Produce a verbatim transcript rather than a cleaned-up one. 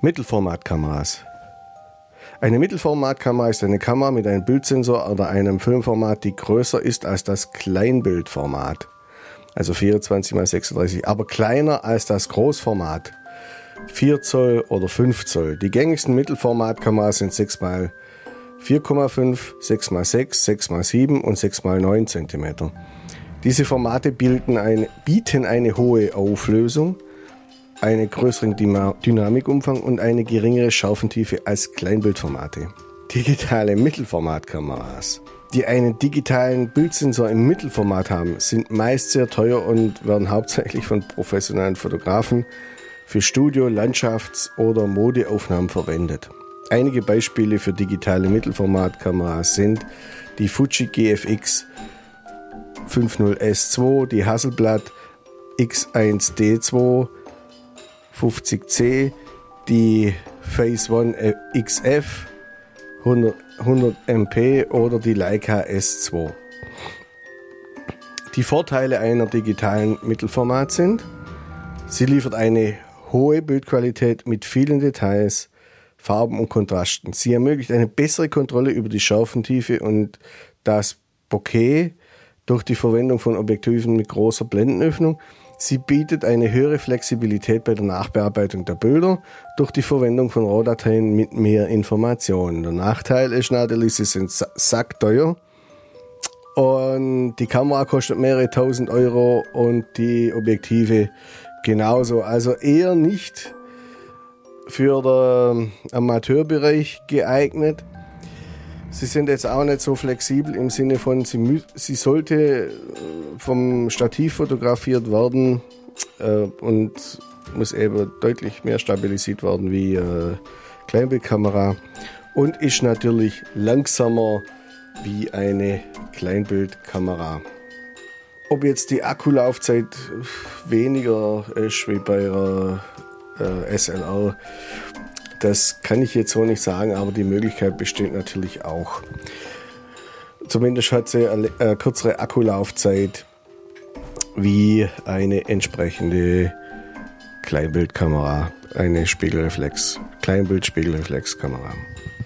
Mittelformatkameras. Eine Mittelformatkamera ist eine Kamera mit einem Bildsensor oder einem Filmformat, die größer ist als das Kleinbildformat. Also vierundzwanzig mal sechsunddreißig, aber kleiner als das Großformat. vier Zoll oder fünf Zoll. Die gängigsten Mittelformatkameras sind sechs mal vier Komma fünf, sechs mal sechs, sechs mal sieben und sechs mal neun Zentimeter. Diese Formate bilden eine, bieten eine hohe Auflösung, einen größeren Dynamikumfang und eine geringere Scharfentiefe als Kleinbildformate. Digitale Mittelformatkameras, die einen digitalen Bildsensor im Mittelformat haben, sind meist sehr teuer und werden hauptsächlich von professionellen Fotografen für Studio-, Landschafts- oder Modeaufnahmen verwendet. Einige Beispiele für digitale Mittelformatkameras sind die Fuji G F X fünfzig S zwei, die Hasselblad X eins D zwei fünfzig C, die Phase One X F hundert M P oder die Leica S zwei. Die Vorteile einer digitalen Mittelformat sind: Sie liefert eine hohe Bildqualität mit vielen Details, Farben und Kontrasten. Sie ermöglicht eine bessere Kontrolle über die Scharfentiefe und das Bokeh durch die Verwendung von Objektiven mit großer Blendenöffnung. Sie bietet eine höhere Flexibilität bei der Nachbearbeitung der Bilder durch die Verwendung von Rohdateien mit mehr Informationen. Der Nachteil ist natürlich, sie sind sackteuer und die Kamera kostet mehrere tausend Euro und die Objektive genauso. Also eher nicht für den Amateurbereich geeignet. Sie sind jetzt auch nicht so flexibel im Sinne von, sie, mü- sie sollte vom Stativ fotografiert werden äh, und muss eben deutlich mehr stabilisiert werden wie äh, Kleinbildkamera und ist natürlich langsamer wie eine Kleinbildkamera. Ob jetzt die Akkulaufzeit weniger ist wie bei einer äh, S L R, das kann ich jetzt so nicht sagen, aber die Möglichkeit besteht natürlich auch. Zumindest hat sie eine, eine kürzere Akkulaufzeit wie eine entsprechende Kleinbildkamera, eine Spiegelreflex, Kleinbild-Spiegelreflexkamera.